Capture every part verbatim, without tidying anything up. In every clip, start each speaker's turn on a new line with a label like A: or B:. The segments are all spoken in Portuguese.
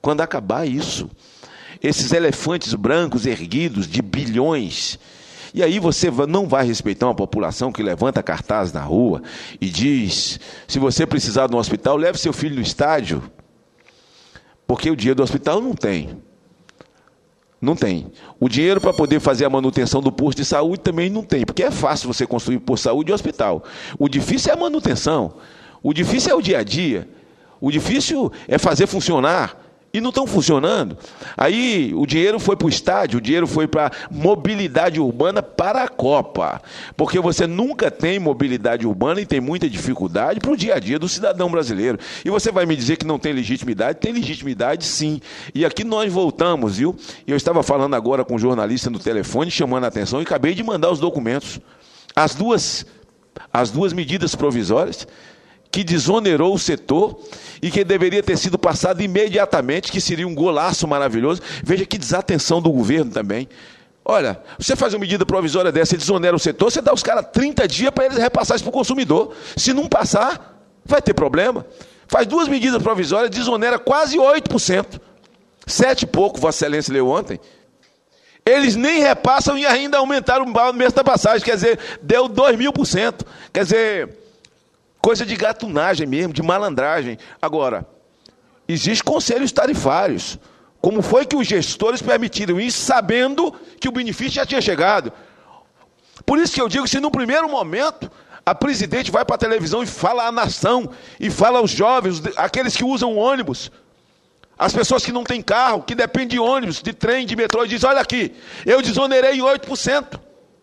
A: quando acabar isso. Esses elefantes brancos erguidos de bilhões. E aí você não vai respeitar uma população que levanta cartaz na rua e diz, se você precisar de um hospital, leve seu filho no estádio. Porque o dinheiro do hospital não tem. Não tem. O dinheiro para poder fazer a manutenção do posto de saúde também não tem. Porque é fácil você construir posto de saúde e hospital. O difícil é a manutenção. O difícil é o dia a dia. O difícil é fazer funcionar. E não estão funcionando. Aí o dinheiro foi para o estádio, o dinheiro foi para mobilidade urbana para a Copa. Porque você nunca tem mobilidade urbana e tem muita dificuldade para o dia a dia do cidadão brasileiro. E você vai me dizer que não tem legitimidade? Tem legitimidade, sim. E aqui nós voltamos, viu? Eu estava falando agora com um jornalista no telefone, chamando a atenção, e acabei de mandar os documentos. As duas, as duas medidas provisórias que desonerou o setor e que deveria ter sido passado imediatamente, que seria um golaço maravilhoso. Veja que desatenção do governo também. Olha, você faz uma medida provisória dessa e desonera o setor, você dá os caras trinta dias para eles repassar isso para o consumidor. Se não passar, vai ter problema. Faz duas medidas provisórias, desonera quase oito por cento. Sete e pouco, Vossa Excelência leu ontem. Eles nem repassam e ainda aumentaram o mês da passagem, quer dizer, deu dois mil por cento. Quer dizer... coisa de gatunagem mesmo, de malandragem. Agora, existem conselhos tarifários. Como foi que os gestores permitiram isso, sabendo que o benefício já tinha chegado? Por isso que eu digo, se no primeiro momento a presidente vai para a televisão e fala à nação, e fala aos jovens, aqueles que usam ônibus, as pessoas que não têm carro, que dependem de ônibus, de trem, de metrô, e diz, olha aqui, eu desonerei em oito por cento.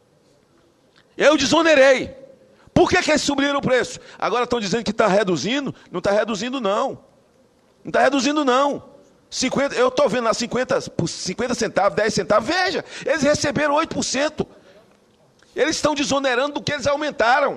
A: Eu desonerei. Por que, que eles subiram o preço? Agora estão dizendo que está reduzindo. Não está reduzindo, não. Não está reduzindo, não. cinquenta, eu estou vendo lá cinquenta, cinquenta centavos, dez centavos. Veja, eles receberam oito por cento. Eles estão desonerando do que eles aumentaram.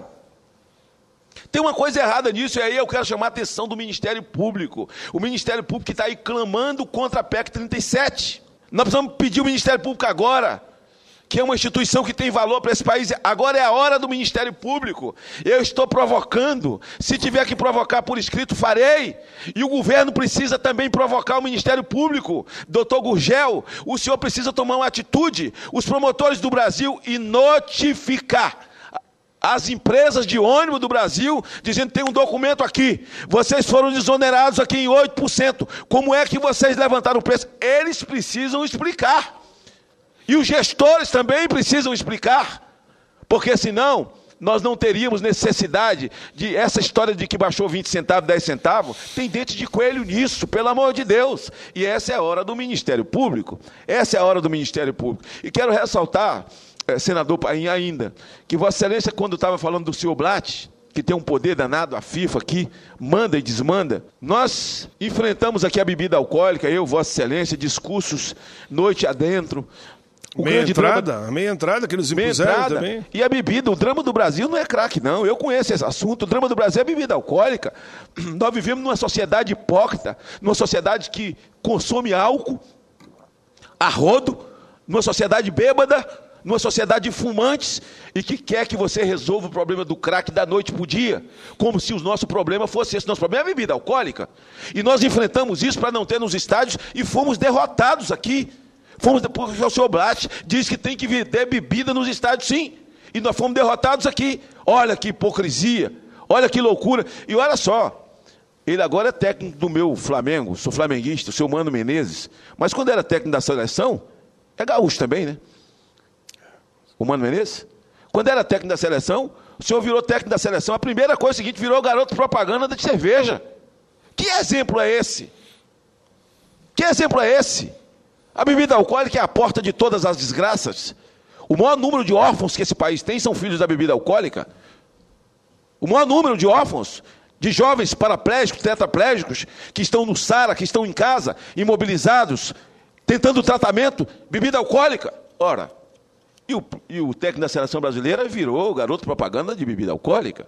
A: Tem uma coisa errada nisso, e aí eu quero chamar a atenção do Ministério Público. O Ministério Público que está aí clamando contra a P E C trinta e sete. Nós precisamos pedir o Ministério Público agora, que é uma instituição que tem valor para esse país. Agora é a hora do Ministério Público. Eu estou provocando. Se tiver que provocar por escrito, farei. E o governo precisa também provocar o Ministério Público. Doutor Gurgel, o senhor precisa tomar uma atitude. Os promotores do Brasil e notificar as empresas de ônibus do Brasil, dizendo que tem um documento aqui. Vocês foram desonerados aqui em oito por cento. Como é que vocês levantaram o preço? Eles precisam explicar. E os gestores também precisam explicar, porque senão nós não teríamos necessidade de essa história de que baixou vinte centavos, dez centavos, tem dente de coelho nisso, pelo amor de Deus. E essa é a hora do Ministério Público, essa é a hora do Ministério Público. E quero ressaltar, eh, senador Paim, ainda, que Vossa Excelência, quando estava falando do senhor Blatt, que tem um poder danado, a FIFA aqui, manda e desmanda. Nós enfrentamos aqui a bebida alcoólica, eu, Vossa Excelência, discursos noite adentro. O
B: meia entrada,
A: drama,
B: a meia entrada que eles impuseram entrada, também.
A: E a bebida, o drama do Brasil não é crack, não. Eu conheço esse assunto. O drama do Brasil é bebida alcoólica. Nós vivemos numa sociedade hipócrita, numa sociedade que consome álcool a rodo, numa sociedade bêbada, numa sociedade de fumantes, e que quer que você resolva o problema do crack da noite para o dia, como se o nosso problema fosse esse. Nosso problema é a bebida alcoólica. E nós enfrentamos isso para não ter nos estádios e fomos derrotados aqui. Fomos, porque o senhor Blatt diz que tem que ter bebida nos estádios, sim. E nós fomos derrotados aqui. Olha que hipocrisia, olha que loucura. E olha só, ele agora é técnico do meu Flamengo, sou flamenguista, o seu Mano Menezes. Mas quando era técnico da seleção, é gaúcho também, né? O Mano Menezes. Quando era técnico da seleção, o senhor virou técnico da seleção. A primeira coisa é a seguinte, virou garoto propaganda de cerveja. Que exemplo é esse? Que exemplo é esse? A bebida alcoólica é a porta de todas as desgraças. O maior número de órfãos que esse país tem são filhos da bebida alcoólica. O maior número de órfãos, de jovens paraplégicos, tetraplégicos, que estão no SARA, que estão em casa, imobilizados, tentando tratamento, bebida alcoólica. Ora, e o, e o técnico da seleção brasileira virou o garoto propaganda de bebida alcoólica.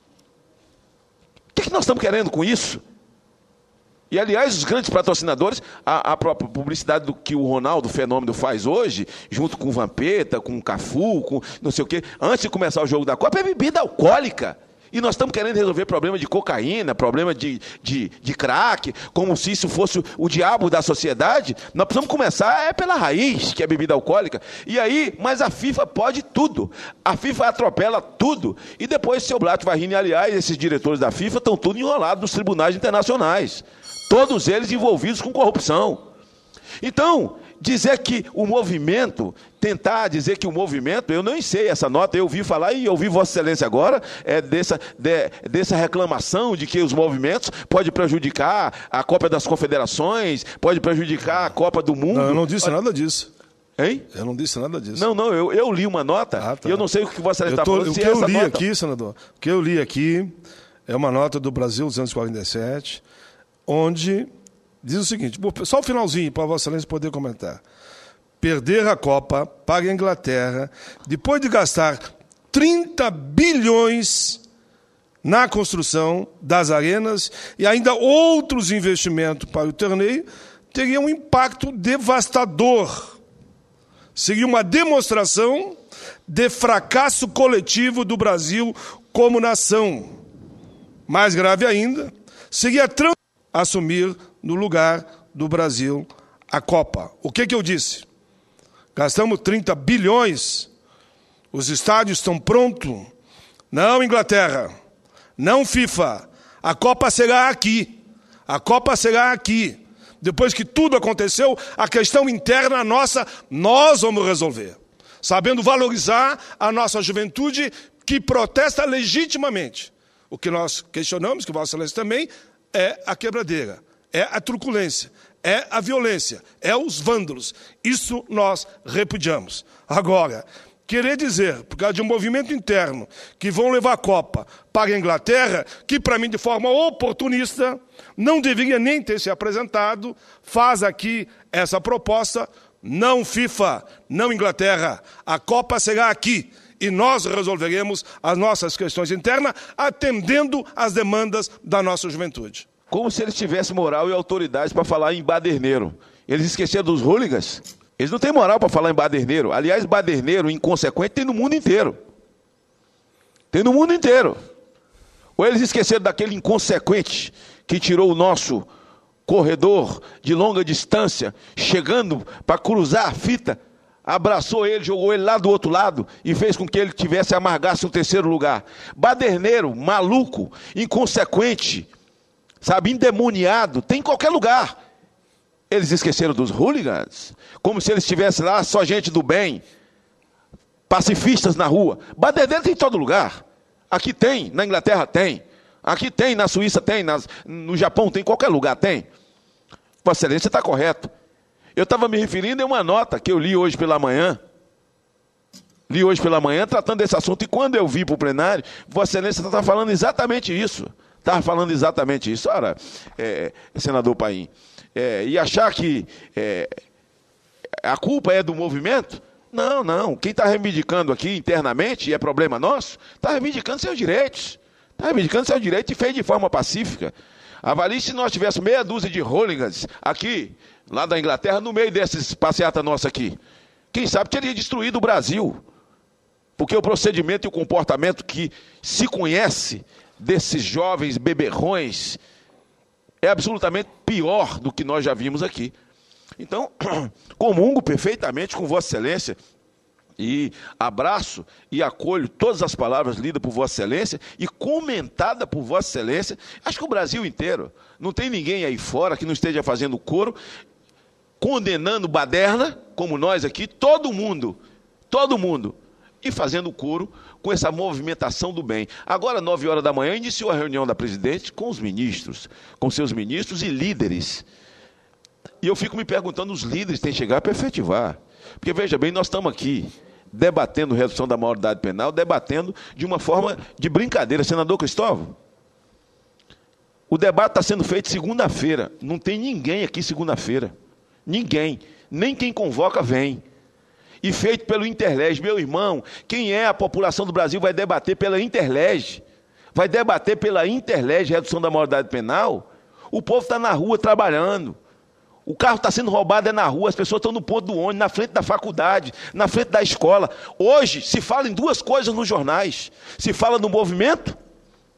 A: O que, é que nós estamos querendo com isso? E, aliás, os grandes patrocinadores, a, a própria publicidade do que o Ronaldo Fenômeno faz hoje, junto com o Vampeta, com o Cafu, com não sei o quê, antes de começar o jogo da Copa, é bebida alcoólica. E nós estamos querendo resolver problema de cocaína, problema de, de, de crack, como se isso fosse o diabo da sociedade. Nós precisamos começar é pela raiz, que é a bebida alcoólica. E aí, mas a FIFA pode tudo. A FIFA atropela tudo. E depois, seu Blatt vai rir, aliás, esses diretores da FIFA estão tudo enrolados nos tribunais internacionais. Todos eles envolvidos com corrupção. Então, dizer que o movimento, tentar dizer que o movimento, eu não sei essa nota, eu ouvi falar e ouvi Vossa Excelência agora, é, dessa, de, dessa reclamação de que os movimentos podem prejudicar a Copa das Confederações, pode prejudicar a Copa do Mundo.
B: Não, eu não disse nada disso.
A: Hein?
B: Eu não disse nada disso.
A: Não, não, eu, eu li uma nota ah, tá. e eu não sei o que Vossa Excelência está falando.
B: O que eu li nota... aqui, senador, o que eu li aqui é uma nota do Brasil duzentos e quarenta e sete, onde diz o seguinte, só o finalzinho para Vossa Excelência poder comentar. Perder a Copa para a Inglaterra, depois de gastar trinta bilhões na construção das arenas e ainda outros investimentos para o torneio, teria um impacto devastador. Seria uma demonstração de fracasso coletivo do Brasil como nação. Mais grave ainda, seria trans- assumir no lugar do Brasil a Copa. O que, que eu disse? Gastamos trinta bilhões, os estádios estão prontos. Não, Inglaterra, não FIFA, a Copa será aqui. A Copa será aqui. Depois que tudo aconteceu, a questão interna nossa, nós vamos resolver. Sabendo valorizar a nossa juventude que protesta legitimamente. O que nós questionamos, que Vossa Excelência também, é a quebradeira, é a truculência, é a violência, é os vândalos. Isso nós repudiamos. Agora, querer dizer, por causa de um movimento interno, que vão levar a Copa para a Inglaterra, que para mim de forma oportunista, não deveria nem ter se apresentado, faz aqui essa proposta, não FIFA, não Inglaterra, a Copa será aqui. E nós resolveremos as nossas questões internas, atendendo às demandas da nossa juventude.
A: Como se eles tivessem moral e autoridade para falar em baderneiro. Eles esqueceram dos hooligans? Eles não têm moral para falar em baderneiro. Aliás, baderneiro inconsequente tem no mundo inteiro. Tem no mundo inteiro. Ou eles esqueceram daquele inconsequente que tirou o nosso corredor de longa distância, chegando para cruzar a fita, abraçou ele, jogou ele lá do outro lado e fez com que ele tivesse amargasse o terceiro lugar. Baderneiro, maluco, inconsequente, sabe, endemoniado, tem em qualquer lugar. Eles esqueceram dos hooligans, como se eles estivessem lá só gente do bem, pacifistas na rua. Baderneiro tem em todo lugar. Aqui tem, na Inglaterra tem, aqui tem, na Suíça tem, nas, no Japão tem, em qualquer lugar tem. Vossa Excelência está correto. Eu estava me referindo a uma nota que eu li hoje pela manhã, li hoje pela manhã, tratando desse assunto, e quando eu vi para o plenário, Vossa Excelência está falando exatamente isso, estava falando exatamente isso. Ora, é, senador Paim, é, e achar que é, a culpa é do movimento? Não, não, quem está reivindicando aqui internamente, e é problema nosso, está reivindicando seus direitos, está reivindicando seus direitos e fez de forma pacífica. Avalie se nós tivéssemos meia dúzia de hooligans aqui, lá da Inglaterra, no meio desses passeata nossa aqui. Quem sabe teria destruído o Brasil. Porque o procedimento e o comportamento que se conhece desses jovens beberrões é absolutamente pior do que nós já vimos aqui. Então, comungo perfeitamente com Vossa Excelência e abraço e acolho todas as palavras lidas por Vossa Excelência e comentada por Vossa Excelência. Acho que o Brasil inteiro, não tem ninguém aí fora que não esteja fazendo coro, condenando baderna, como nós aqui, todo mundo, todo mundo, e fazendo coro com essa movimentação do bem. Agora, nove horas da manhã, iniciou a reunião da presidente com os ministros, com seus ministros e líderes. E eu fico me perguntando, os líderes têm que chegar para efetivar. Porque, veja bem, nós estamos aqui debatendo redução da maioridade penal, debatendo de uma forma de brincadeira. Senador Cristóvão, o debate está sendo feito segunda-feira. Não tem ninguém aqui segunda-feira. Ninguém. Nem quem convoca vem. E feito pelo Interlege. Meu irmão, quem é a população do Brasil vai debater pela Interlege. Vai debater pela Interlege, redução da maioridade penal. O povo está na rua trabalhando. O carro está sendo roubado é na rua, as pessoas estão no ponto do ônibus, na frente da faculdade, na frente da escola. Hoje se fala em duas coisas nos jornais. Se fala no movimento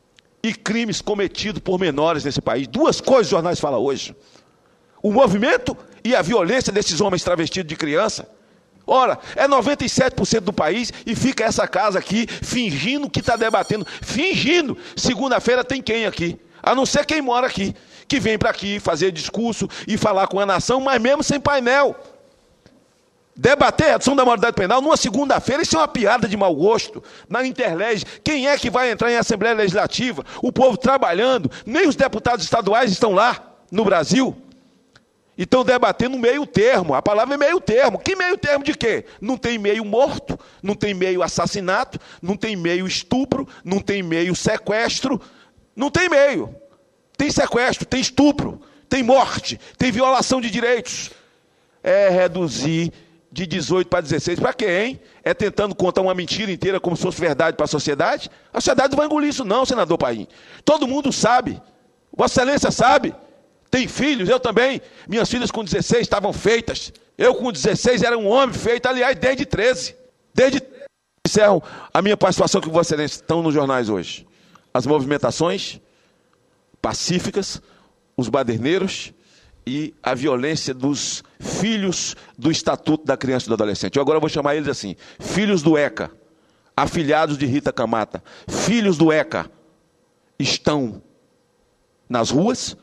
A: e crimes cometidos por menores nesse país. Duas coisas os jornais falam hoje. O movimento e a violência desses homens travestidos de criança. Ora, é noventa e sete por cento do país e fica essa casa aqui fingindo que está debatendo. Fingindo. Segunda-feira tem quem aqui? A não ser quem mora aqui. Que vem para aqui fazer discurso e falar com a nação, mas mesmo sem painel. Debater a redução da maioridade penal numa segunda-feira, isso é uma piada de mau gosto. Na Interleg, quem é que vai entrar em Assembleia Legislativa? O povo trabalhando, nem os deputados estaduais estão lá no Brasil. E estão debatendo meio termo, a palavra é meio termo. Que meio termo de quê? Não tem meio morto, não tem meio assassinato, não tem meio estupro, não tem meio sequestro, não tem meio. Tem sequestro, tem estupro, tem morte, tem violação de direitos. É reduzir de dezoito para dezesseis, para quê, hein? É tentando contar uma mentira inteira como se fosse verdade para a sociedade? A sociedade não vai engolir isso não, senador Paim. Todo mundo sabe, Vossa Excelência sabe. Tem filhos, eu também. Minhas filhas com dezesseis estavam feitas. Eu com dezesseis era um homem feito, aliás, desde treze. Desde treze. Encerro a minha participação com Vossa Excelência. Estão nos jornais hoje. As movimentações pacíficas, os baderneiros e a violência dos filhos do Estatuto da Criança e do Adolescente. Eu agora vou chamar eles assim, filhos do ECA, afilhados de Rita Camata, filhos do ECA, estão nas ruas,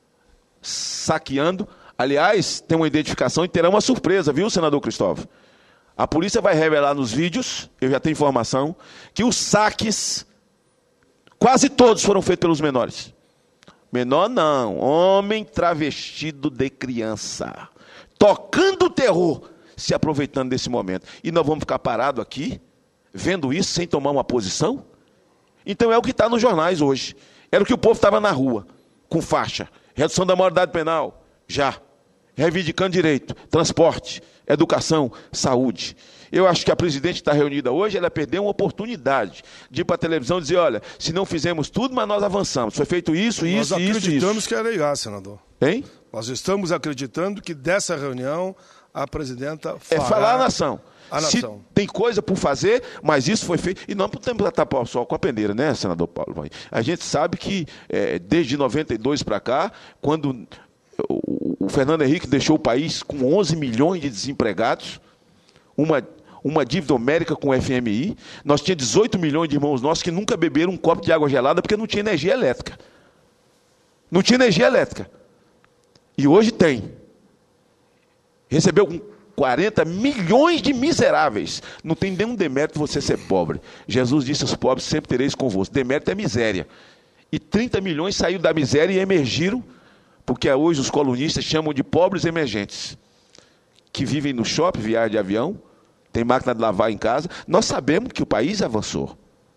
A: saqueando. Aliás, tem uma identificação e terá uma surpresa, viu, senador Cristóvão? A polícia vai revelar nos vídeos, eu já tenho informação, que os saques, quase todos foram feitos pelos menores. Menor não, homem travestido de criança, tocando terror, se aproveitando desse momento. E nós vamos ficar parados aqui, vendo isso, sem tomar uma posição? Então é o que está nos jornais hoje. Era o que o povo estava na rua, com faixa. Redução da maioridade penal, já. Reivindicando direito, transporte, educação, saúde. Eu acho que a presidente está reunida hoje, ela perdeu uma oportunidade de ir para a televisão e dizer, olha, se não fizemos tudo, mas nós avançamos. Foi feito isso, isso, isso, isso.
B: Nós acreditamos que era irá, senador.
A: Hein?
B: Nós estamos acreditando que dessa reunião a presidenta fará...
A: É falar a nação.
B: A
A: Se
B: nação.
A: tem coisa por fazer, mas isso foi feito. E não podemos tapar o sol com a peneira, né, senador Paulo? A gente sabe que é, desde noventa e dois para cá, quando o, o Fernando Henrique deixou o país com onze milhões de desempregados, uma, uma dívida homérica com o F M I, nós tínhamos dezoito milhões de irmãos nossos que nunca beberam um copo de água gelada porque não tinha energia elétrica. Não tinha energia elétrica. E hoje tem. Recebeu com quarenta milhões de miseráveis. Não tem nenhum demérito você ser pobre. Jesus disse aos pobres, sempre tereis convosco. Demérito é miséria. E trinta milhões saíram da miséria e emergiram, porque hoje os colunistas chamam de pobres emergentes, que vivem no shopping, viajam de avião, tem máquina de lavar em casa. Nós sabemos que o país avançou.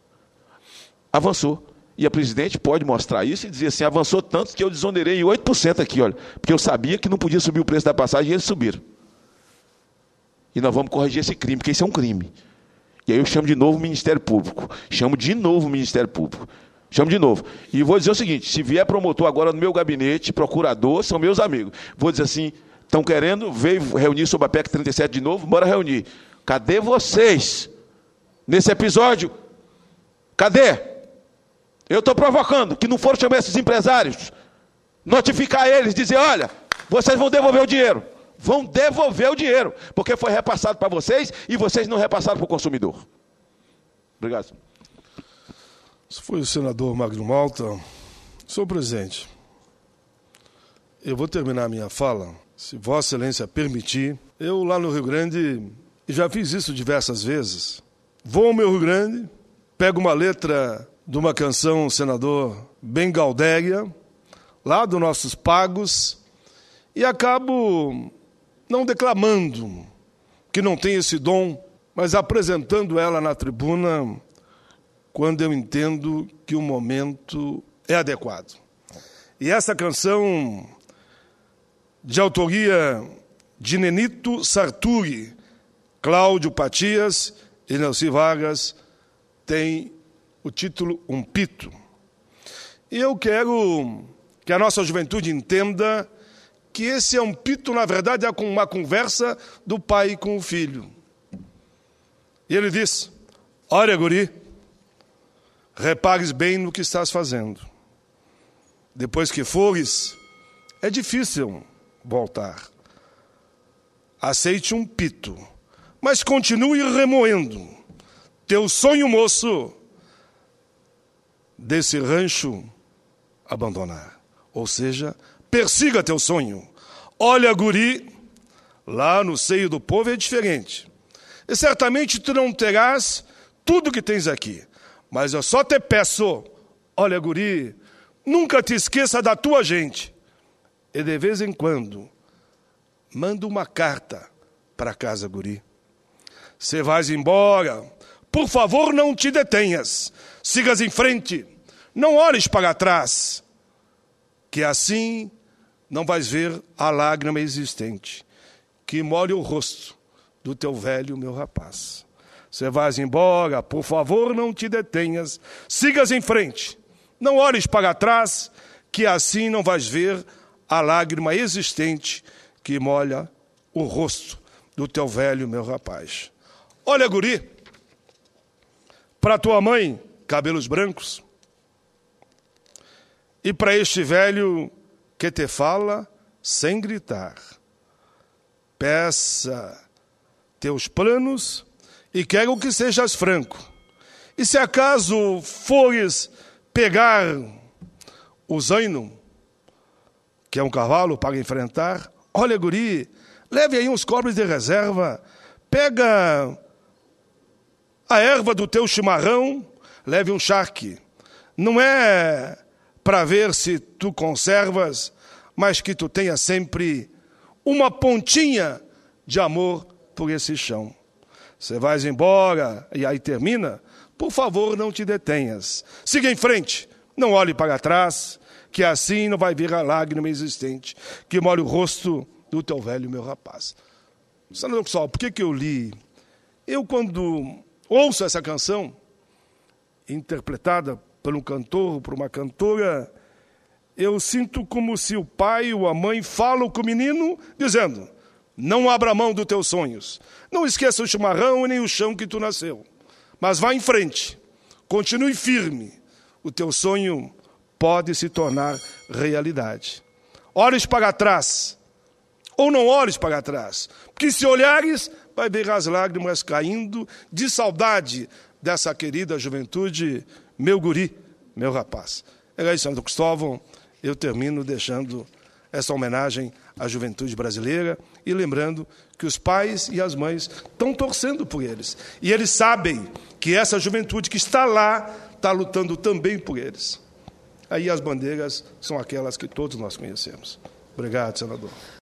A: Avançou. E a presidente pode mostrar isso e dizer assim, avançou tanto que eu desonerei em oito por cento aqui, olha, porque eu sabia que não podia subir o preço da passagem e eles subiram. E nós vamos corrigir esse crime, porque isso é um crime. E aí eu chamo de novo o Ministério Público. Chamo de novo o Ministério Público. Chamo de novo. E vou dizer o seguinte, se vier promotor agora no meu gabinete, procurador, são meus amigos. Vou dizer assim, estão querendo, veio reunir sobre a P E C trinta e sete de novo, bora reunir. Cadê vocês? Nesse episódio? Cadê? Eu estou provocando, que não foram chamar esses empresários, notificar eles, dizer, olha, vocês vão devolver o dinheiro. Vão devolver o dinheiro, porque foi repassado para vocês e vocês não repassaram para o consumidor. Obrigado.
B: Isso foi o senador Magno Malta. Senhor presidente, eu vou terminar a minha fala, se Vossa Excelência permitir. Eu lá no Rio Grande, já fiz isso diversas vezes, vou ao meu Rio Grande, pego uma letra de uma canção, senador, bem gaudéria, lá dos nossos pagos, e acabo não declamando, que não tem esse dom, mas apresentando ela na tribuna quando eu entendo que o momento é adequado. E essa canção, de autoria de Nenito Sarturi, Cláudio Patias e Nelci Vargas, tem o título Um Pito. E eu quero que a nossa juventude entenda que esse é um pito, na verdade, é uma conversa do pai com o filho. E ele diz, olha, guri, repares bem no que estás fazendo. Depois que fores, é difícil voltar. Aceite um pito, mas continue remoendo teu sonho, moço, desse rancho abandonar. Ou seja, persiga teu sonho. Olha, guri, lá no seio do povo é diferente. E certamente tu não terás tudo que tens aqui. Mas eu só te peço, olha, guri, nunca te esqueça da tua gente. E de vez em quando, manda uma carta para casa, guri. Você vais embora, por favor, não te detenhas. Sigas em frente, não olhes para trás, que assim não vais ver a lágrima existente que molha o rosto do teu velho, meu rapaz. Você vais embora, por favor, não te detenhas. Sigas em frente, não olhes para trás, que assim não vais ver a lágrima existente que molha o rosto do teu velho, meu rapaz. Olha, guri, para tua mãe, cabelos brancos, e para este velho que te fala sem gritar, peça teus planos e quero que sejas franco. E se acaso fores pegar o zaino, que é um cavalo para enfrentar, olha, guri, leve aí uns cobres de reserva, pega a erva do teu chimarrão, leve um charque. Não é para ver se tu conservas, mas que tu tenha sempre uma pontinha de amor por esse chão. Você vais embora e aí termina, por favor, não te detenhas. Siga em frente, não olhe para trás, que assim não vai ver a lágrima existente que molha o rosto do teu velho, meu rapaz. Senador Cristóvão, por que que eu li? Eu, quando ouço essa canção, interpretada por um cantor, por uma cantora, eu sinto como se o pai ou a mãe falam com o menino, dizendo, não abra mão dos teus sonhos, não esqueça o chimarrão e nem o chão que tu nasceu, mas vá em frente, continue firme, o teu sonho pode se tornar realidade. Olhes para trás, ou não olhes para trás, porque se olhares, vai ver as lágrimas caindo de saudade dessa querida juventude, meu guri, meu rapaz. É isso, Senador Cristóvão, eu termino deixando essa homenagem à juventude brasileira e lembrando que os pais e as mães estão torcendo por eles. E eles sabem que essa juventude que está lá está lutando também por eles. Aí as bandeiras são aquelas que todos nós conhecemos. Obrigado, senador.